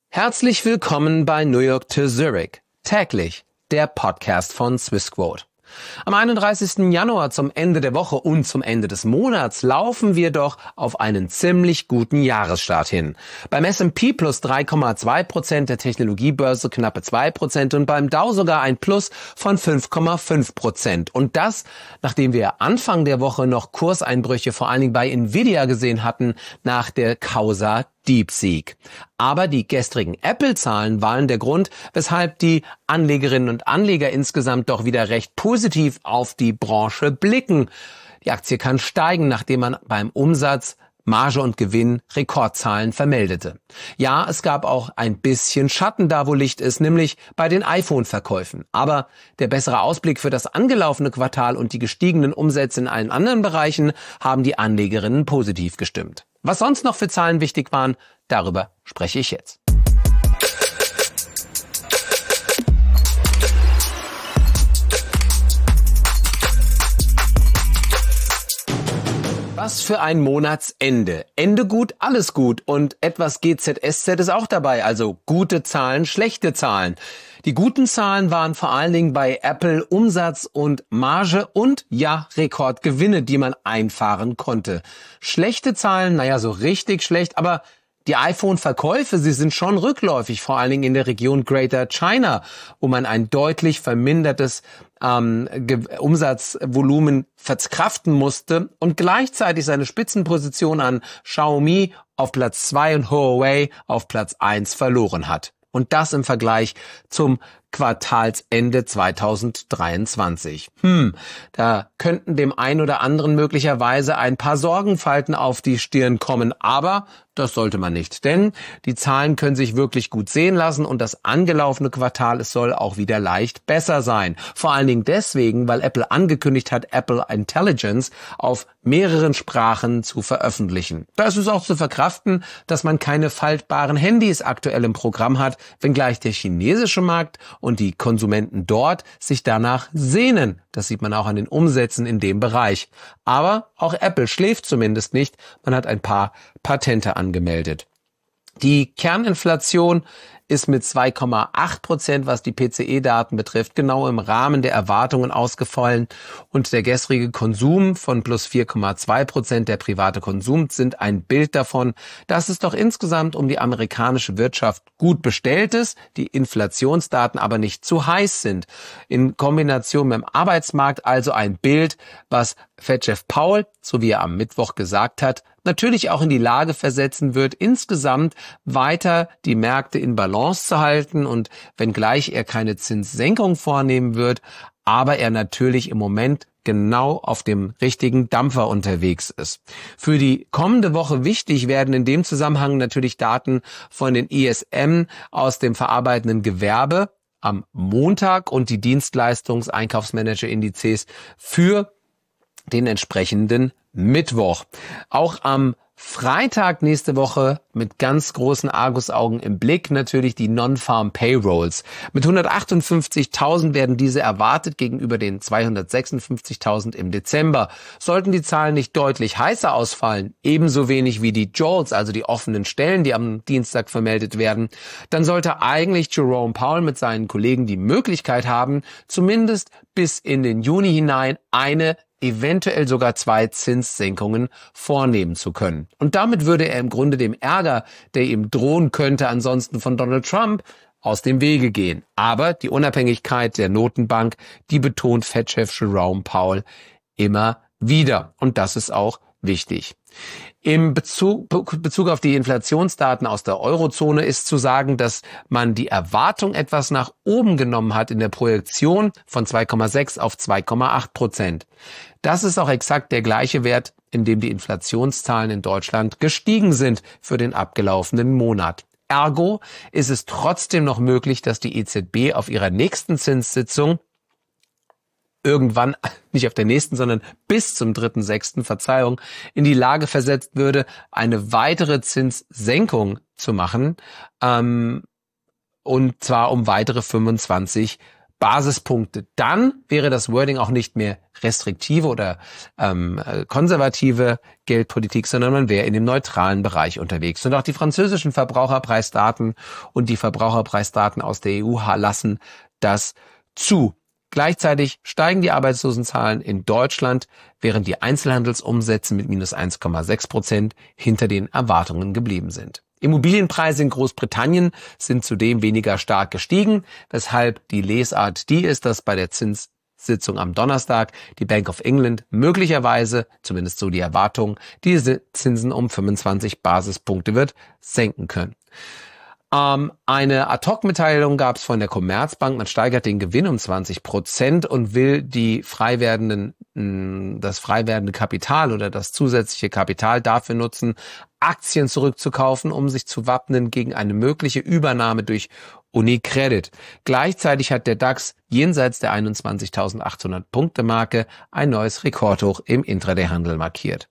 Herzlich willkommen bei New York to Zurich. Täglich, der Podcast von Swissquote. Am 31. Januar zum Ende der Woche und zum Ende des Monats laufen wir doch auf einen ziemlich guten Jahresstart hin. Beim S&P plus 3,2%, der Technologiebörse knappe 2% und beim Dow sogar ein Plus von 5,5%. Und das, nachdem wir Anfang der Woche noch Kurseinbrüche vor allen Dingen bei Nvidia gesehen hatten nach der Causa DeepSeek. Aber die gestrigen Apple-Zahlen waren der Grund, weshalb die Anlegerinnen und Anleger insgesamt doch wieder recht positiv auf die Branche blicken. Die Aktie kann steigen, nachdem man beim Umsatz, Marge und Gewinn Rekordzahlen vermeldete. Ja, es gab auch ein bisschen Schatten da, wo Licht ist, nämlich bei den iPhone-Verkäufen. Aber der bessere Ausblick für das angelaufene Quartal und die gestiegenen Umsätze in allen anderen Bereichen haben die Anlegerinnen positiv gestimmt. Was sonst noch für Zahlen wichtig waren, darüber spreche ich jetzt. Was für ein Monatsende. Ende gut, alles gut und etwas GZSZ ist auch dabei, also gute Zahlen, schlechte Zahlen. Die guten Zahlen waren vor allen Dingen bei Apple Umsatz und Marge und ja, Rekordgewinne, die man einfahren konnte. Schlechte Zahlen, so richtig schlecht, aber die iPhone-Verkäufe, sie sind schon rückläufig, vor allen Dingen in der Region Greater China, wo man ein deutlich vermindertes Umsatzvolumen verkraften musste und gleichzeitig seine Spitzenposition an Xiaomi auf Platz 2 und Huawei auf Platz 1 verloren hat. Und das im Vergleich zum Quartalsende 2023. Da könnten dem einen oder anderen möglicherweise ein paar Sorgenfalten auf die Stirn kommen, aber das sollte man nicht, denn die Zahlen können sich wirklich gut sehen lassen und das angelaufene Quartal, es soll auch wieder leicht besser sein. Vor allen Dingen deswegen, weil Apple angekündigt hat, Apple Intelligence auf mehreren Sprachen zu veröffentlichen. Da ist es auch zu verkraften, dass man keine faltbaren Handys aktuell im Programm hat, wenngleich der chinesische Markt und die Konsumenten dort sich danach sehnen. Das sieht man auch an den Umsätzen in dem Bereich. Aber auch Apple schläft zumindest nicht. Man hat ein paar Patente angemeldet. Die Kerninflation ist mit 2,8%, was die PCE-Daten betrifft, genau im Rahmen der Erwartungen ausgefallen. Und der gestrige Konsum von plus 4,2%, der private Konsum, sind ein Bild davon, dass es doch insgesamt um die amerikanische Wirtschaft gut bestellt ist, die Inflationsdaten aber nicht zu heiß sind. In Kombination mit dem Arbeitsmarkt also ein Bild, was Fed-Chef Powell, so wie er am Mittwoch gesagt hat, natürlich auch in die Lage versetzen wird, insgesamt weiter die Märkte in Balance zu halten und wenngleich er keine Zinssenkung vornehmen wird, aber er natürlich im Moment genau auf dem richtigen Dampfer unterwegs ist. Für die kommende Woche wichtig werden in dem Zusammenhang natürlich Daten von den ISM aus dem verarbeitenden Gewerbe am Montag und die Dienstleistungs-Einkaufsmanager-Indizes für den entsprechenden Mittwoch. Auch am Freitag nächste Woche mit ganz großen Argusaugen im Blick natürlich die Non-Farm Payrolls. Mit 158.000 werden diese erwartet gegenüber den 256.000 im Dezember. Sollten die Zahlen nicht deutlich heißer ausfallen, ebenso wenig wie die JOLTS, also die offenen Stellen, die am Dienstag vermeldet werden, dann sollte eigentlich Jerome Powell mit seinen Kollegen die Möglichkeit haben, zumindest bis in den Juni hinein eventuell sogar 2 Zinssenkungen vornehmen zu können. Und damit würde er im Grunde dem Ärger, der ihm drohen könnte, ansonsten von Donald Trump, aus dem Wege gehen. Aber die Unabhängigkeit der Notenbank, die betont Fed-Chef Jerome Powell immer wieder. Und das ist auch wichtig. Im Bezug auf die Inflationsdaten aus der Eurozone ist zu sagen, dass man die Erwartung etwas nach oben genommen hat in der Projektion von 2,6 auf 2,8%. Das ist auch exakt der gleiche Wert, in dem die Inflationszahlen in Deutschland gestiegen sind für den abgelaufenen Monat. Ergo ist es trotzdem noch möglich, dass die EZB auf ihrer nächsten Zinssitzung irgendwann, nicht auf der nächsten, sondern bis zum 3.6., in die Lage versetzt würde, eine weitere Zinssenkung zu machen, und zwar um weitere 25 Basispunkte. Dann wäre das Wording auch nicht mehr restriktive oder konservative Geldpolitik, sondern man wäre in dem neutralen Bereich unterwegs. Und auch die französischen Verbraucherpreisdaten und die Verbraucherpreisdaten aus der EU lassen das zu. Gleichzeitig steigen die Arbeitslosenzahlen in Deutschland, während die Einzelhandelsumsätze mit minus 1,6% hinter den Erwartungen geblieben sind. Immobilienpreise in Großbritannien sind zudem weniger stark gestiegen, weshalb die Lesart die ist, dass bei der Zinssitzung am Donnerstag die Bank of England möglicherweise, zumindest so die Erwartung, diese Zinsen um 25 Basispunkte wird senken können. Eine Ad-Hoc-Mitteilung gab es von der Commerzbank. Man steigert den Gewinn um 20% und will das frei werdende Kapital oder das zusätzliche Kapital dafür nutzen, Aktien zurückzukaufen, um sich zu wappnen gegen eine mögliche Übernahme durch UniCredit. Gleichzeitig hat der DAX jenseits der 21.800 Punkte Marke ein neues Rekordhoch im Intraday-Handel markiert.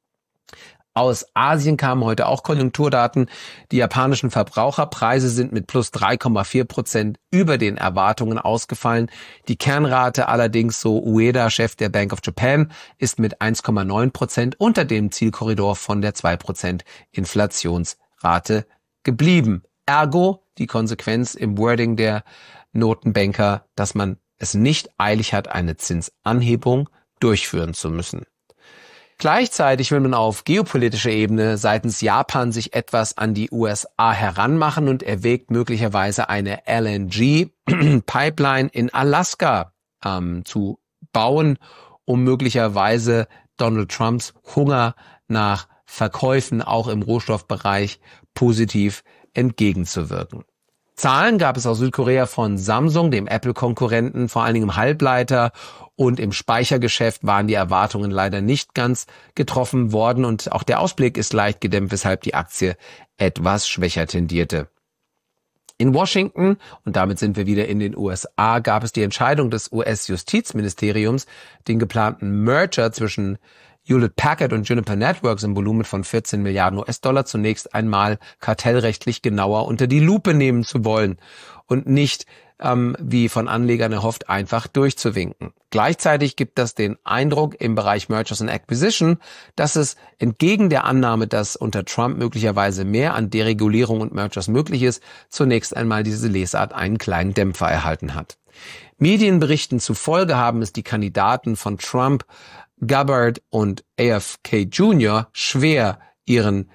Aus Asien kamen heute auch Konjunkturdaten. Die japanischen Verbraucherpreise sind mit plus 3,4% über den Erwartungen ausgefallen. Die Kernrate allerdings, so Ueda, Chef der Bank of Japan, ist mit 1,9% unter dem Zielkorridor von der 2% Inflationsrate geblieben. Ergo die Konsequenz im Wording der Notenbanker, dass man es nicht eilig hat, eine Zinsanhebung durchführen zu müssen. Gleichzeitig will man auf geopolitischer Ebene seitens Japan sich etwas an die USA heranmachen und erwägt möglicherweise eine LNG-Pipeline in Alaska zu bauen, um möglicherweise Donald Trumps Hunger nach Verkäufen auch im Rohstoffbereich positiv entgegenzuwirken. Zahlen gab es aus Südkorea von Samsung, dem Apple-Konkurrenten, vor allen Dingen im Halbleiter- und im Speichergeschäft waren die Erwartungen leider nicht ganz getroffen worden und auch der Ausblick ist leicht gedämpft, weshalb die Aktie etwas schwächer tendierte. In Washington, und damit sind wir wieder in den USA, gab es die Entscheidung des US-Justizministeriums, den geplanten Merger zwischen Hewlett-Packard und Juniper Networks im Volumen von 14 Milliarden US-Dollar zunächst einmal kartellrechtlich genauer unter die Lupe nehmen zu wollen und nicht, wie von Anlegern erhofft, einfach durchzuwinken. Gleichzeitig gibt das den Eindruck im Bereich Mergers and Acquisition, dass es entgegen der Annahme, dass unter Trump möglicherweise mehr an Deregulierung und Mergers möglich ist, zunächst einmal diese Lesart einen kleinen Dämpfer erhalten hat. Medienberichten zufolge haben es die Kandidaten von Trump, Gabbard und AFK Jr. schwer, ihre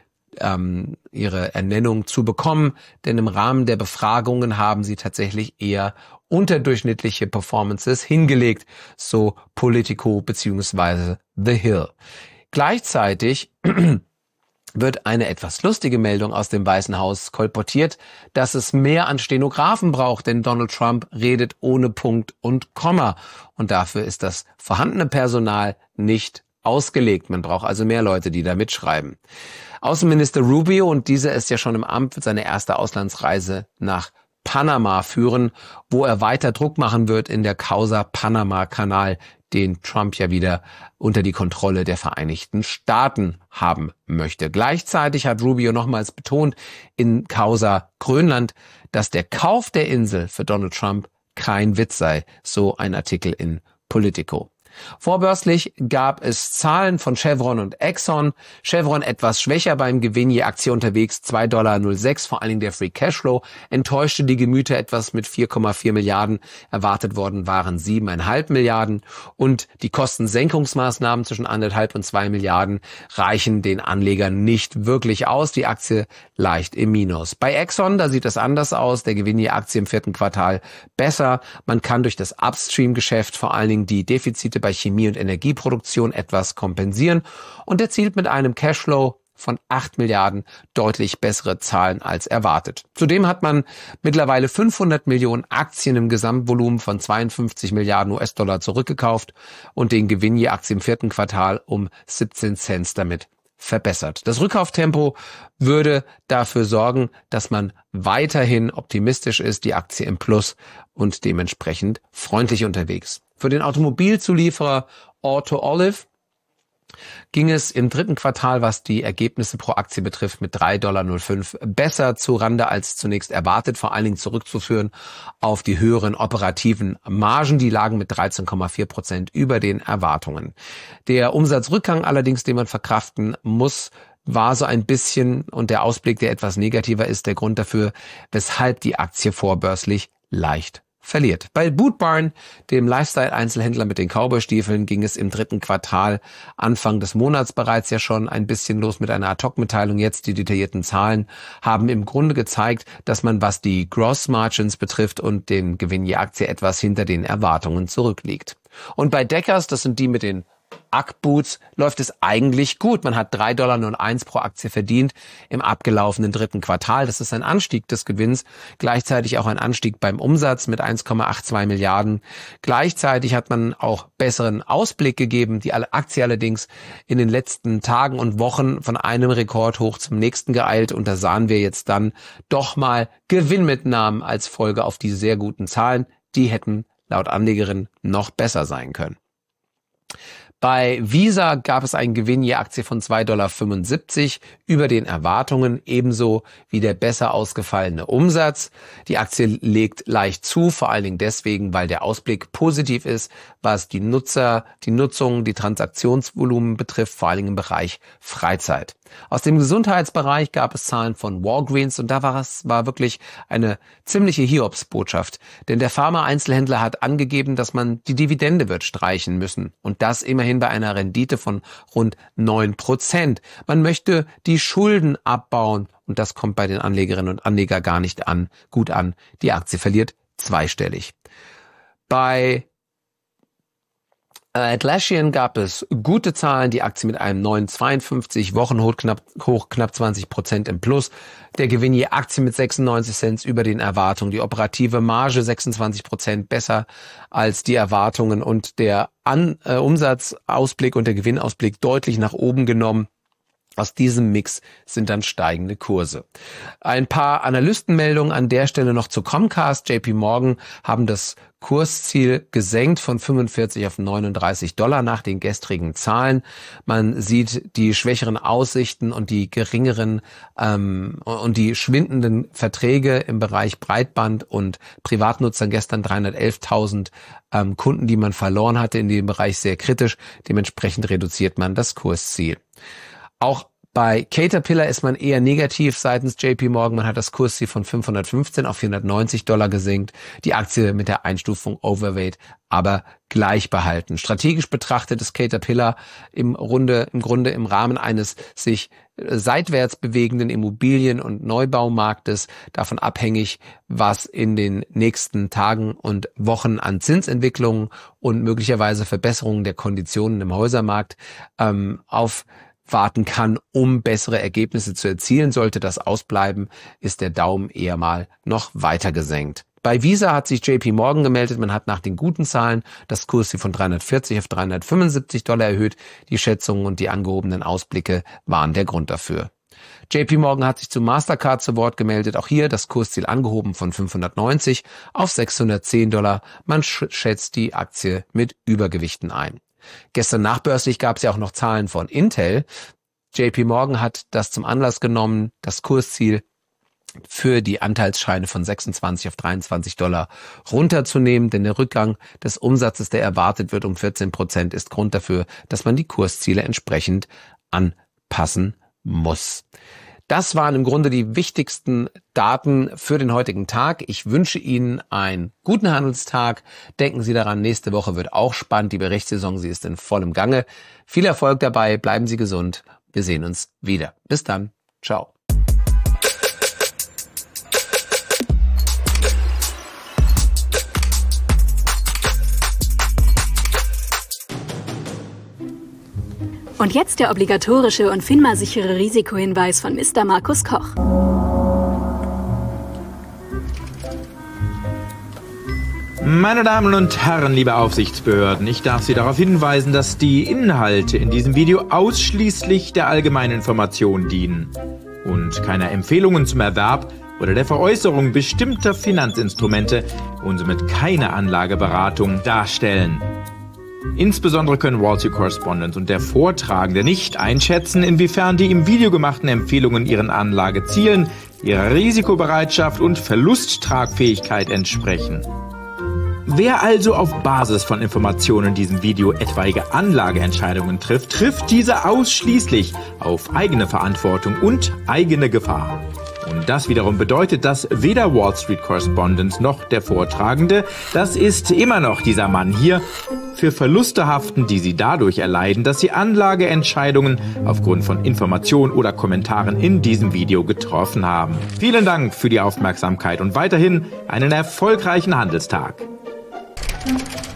Ernennung zu bekommen, denn im Rahmen der Befragungen haben sie tatsächlich eher unterdurchschnittliche Performances hingelegt, so Politico bzw. The Hill. Gleichzeitig wird eine etwas lustige Meldung aus dem Weißen Haus kolportiert, dass es mehr an Stenografen braucht, denn Donald Trump redet ohne Punkt und Komma. Und dafür ist das vorhandene Personal nicht ausgelegt. Man braucht also mehr Leute, die da mitschreiben. Außenminister Rubio, und dieser ist ja schon im Amt, wird seine erste Auslandsreise nach Panama führen, wo er weiter Druck machen wird in der Causa Panama-Kanal, den Trump ja wieder unter die Kontrolle der Vereinigten Staaten haben möchte. Gleichzeitig hat Rubio nochmals betont in Causa Grönland, dass der Kauf der Insel für Donald Trump kein Witz sei, so ein Artikel in Politico. Vorbörslich gab es Zahlen von Chevron und Exxon. Chevron etwas schwächer beim Gewinn, je Aktie unterwegs, $2,06. Vor allen Dingen der Free Cashflow enttäuschte die Gemüter etwas mit 4,4 Milliarden. Erwartet worden waren 7,5 Milliarden. Und die Kostensenkungsmaßnahmen zwischen 1,5 und 2 Milliarden reichen den Anlegern nicht wirklich aus. Die Aktie leicht im Minus. Bei Exxon, da sieht es anders aus. Der Gewinn je Aktie im 4. Quartal besser. Man kann durch das Upstream-Geschäft vor allen Dingen die Defizite bei Chemie- und Energieproduktion etwas kompensieren und erzielt mit einem Cashflow von 8 Milliarden deutlich bessere Zahlen als erwartet. Zudem hat man mittlerweile 500 Millionen Aktien im Gesamtvolumen von 52 Milliarden US-Dollar zurückgekauft und den Gewinn je Aktie im 4. Quartal um 17 Cent damit verbessert. Das Rückkauftempo würde dafür sorgen, dass man weiterhin optimistisch ist, die Aktie im Plus und dementsprechend freundlich unterwegs. Für den Automobilzulieferer Auto Olive ging es im dritten Quartal, was die Ergebnisse pro Aktie betrifft, mit 3,05 $ besser zurande als zunächst erwartet, vor allen Dingen zurückzuführen auf die höheren operativen Margen. Die lagen mit 13,4% über den Erwartungen. Der Umsatzrückgang allerdings, den man verkraften muss, war so ein bisschen, und der Ausblick, der etwas negativer ist, der Grund dafür, weshalb die Aktie vorbörslich leicht verliert. Bei Boot Barn, dem Lifestyle-Einzelhändler mit den Cowboy-Stiefeln, ging es im dritten Quartal Anfang des Monats bereits ja schon ein bisschen los mit einer Ad-Hoc-Mitteilung. Jetzt die detaillierten Zahlen haben im Grunde gezeigt, dass man, was die Gross Margins betrifft und den Gewinn je Aktie, etwas hinter den Erwartungen zurückliegt. Und bei Deckers, das sind die mit den UGG-Boots, läuft es eigentlich gut. Man hat $3,01 pro Aktie verdient im abgelaufenen dritten Quartal. Das ist ein Anstieg des Gewinns, gleichzeitig auch ein Anstieg beim Umsatz mit 1,82 Milliarden. Gleichzeitig hat man auch besseren Ausblick gegeben. Die Aktie allerdings in den letzten Tagen und Wochen von einem Rekordhoch zum nächsten geeilt. Und da sahen wir jetzt dann doch mal Gewinnmitnahmen als Folge auf die sehr guten Zahlen. Die hätten laut Anlegerin noch besser sein können. Bei Visa gab es einen Gewinn je Aktie von $2,75 über den Erwartungen, ebenso wie der besser ausgefallene Umsatz. Die Aktie legt leicht zu, vor allen Dingen deswegen, weil der Ausblick positiv ist, was die Nutzung, die Transaktionsvolumen betrifft, vor allen Dingen im Bereich Freizeit. Aus dem Gesundheitsbereich gab es Zahlen von Walgreens und da war wirklich eine ziemliche Hiobsbotschaft. Denn der Pharma-Einzelhändler hat angegeben, dass man die Dividende wird streichen müssen. Und das immerhin bei einer Rendite von rund 9%. Man möchte die Schulden abbauen und das kommt bei den Anlegerinnen und Anlegern gar nicht gut an. Die Aktie verliert zweistellig. Bei Atlassian gab es gute Zahlen, die Aktie mit einem neuen 52 Wochenhoch knapp 20% im Plus. Der Gewinn je Aktie mit 96 Cent über den Erwartungen. Die operative Marge 26% besser als die Erwartungen und der Umsatzausblick und der Gewinnausblick deutlich nach oben genommen. Aus diesem Mix sind dann steigende Kurse. Ein paar Analystenmeldungen an der Stelle noch zu Comcast. JP Morgan haben das Kursziel gesenkt von 45 auf $39 nach den gestrigen Zahlen. Man sieht die schwächeren Aussichten und die geringeren und die schwindenden Verträge im Bereich Breitband und Privatnutzern. Gestern 311.000 Kunden, die man verloren hatte in dem Bereich, sehr kritisch. Dementsprechend reduziert man das Kursziel. Auch bei Caterpillar ist man eher negativ seitens JP Morgan. Man hat das Kursziel von 515 auf $490 gesenkt. Die Aktie mit der Einstufung Overweight aber gleich behalten. Strategisch betrachtet ist Caterpillar im Grunde im Rahmen eines sich seitwärts bewegenden Immobilien- und Neubaumarktes davon abhängig, was in den nächsten Tagen und Wochen an Zinsentwicklungen und möglicherweise Verbesserungen der Konditionen im Häusermarkt aufwarten kann, um bessere Ergebnisse zu erzielen. Sollte das ausbleiben, ist der Daumen eher mal noch weiter gesenkt. Bei Visa hat sich JP Morgan gemeldet. Man hat nach den guten Zahlen das Kursziel von 340 auf $375 erhöht. Die Schätzungen und die angehobenen Ausblicke waren der Grund dafür. JP Morgan hat sich zu Mastercard zu Wort gemeldet. Auch hier das Kursziel angehoben von 590 auf $610. Man schätzt die Aktie mit Übergewichten ein. Gestern nachbörslich gab es ja auch noch Zahlen von Intel. JP Morgan hat das zum Anlass genommen, das Kursziel für die Anteilsscheine von 26 auf $23 runterzunehmen, denn der Rückgang des Umsatzes, der erwartet wird, um 14%, ist Grund dafür, dass man die Kursziele entsprechend anpassen muss. Das waren im Grunde die wichtigsten Daten für den heutigen Tag. Ich wünsche Ihnen einen guten Handelstag. Denken Sie daran, nächste Woche wird auch spannend. Die Berichtssaison, sie ist in vollem Gange. Viel Erfolg dabei, bleiben Sie gesund. Wir sehen uns wieder. Bis dann. Ciao. Und jetzt der obligatorische und FINMA-sichere Risikohinweis von Mr. Markus Koch. Meine Damen und Herren, liebe Aufsichtsbehörden, ich darf Sie darauf hinweisen, dass die Inhalte in diesem Video ausschließlich der allgemeinen Information dienen und keiner Empfehlungen zum Erwerb oder der Veräußerung bestimmter Finanzinstrumente und somit keine Anlageberatung darstellen. Insbesondere können Wall Street Correspondent und der Vortragende nicht einschätzen, inwiefern die im Video gemachten Empfehlungen ihren Anlagezielen, ihrer Risikobereitschaft und Verlusttragfähigkeit entsprechen. Wer also auf Basis von Informationen in diesem Video etwaige Anlageentscheidungen trifft, trifft diese ausschließlich auf eigene Verantwortung und eigene Gefahr. Und das wiederum bedeutet, dass weder Wall Street Correspondent noch der Vortragende, das ist immer noch dieser Mann hier, für Verluste haften, die sie dadurch erleiden, dass sie Anlageentscheidungen aufgrund von Informationen oder Kommentaren in diesem Video getroffen haben. Vielen Dank für die Aufmerksamkeit und weiterhin einen erfolgreichen Handelstag.